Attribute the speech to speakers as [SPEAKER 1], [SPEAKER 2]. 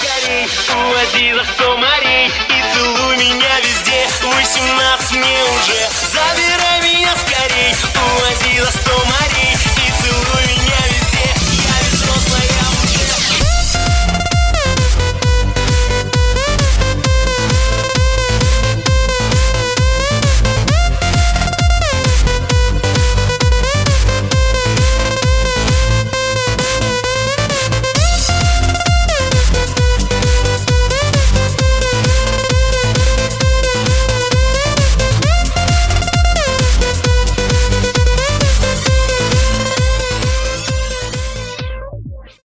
[SPEAKER 1] скорей, увози за 100 морей и целуй меня везде. 18 мне уже, забирай меня скорей, увози за 100 морей.